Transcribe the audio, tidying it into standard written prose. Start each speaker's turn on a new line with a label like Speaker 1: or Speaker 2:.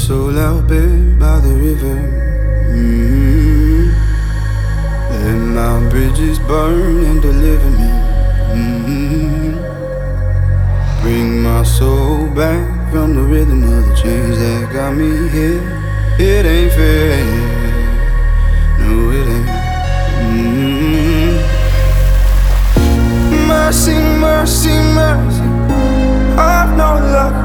Speaker 1: soul out there by the river. Let my bridges burn and deliver me. Bring my soul back from the rhythm of the chains that got me here. It ain't fair, no it ain't. Mercy, mercy, mercy, I've no luck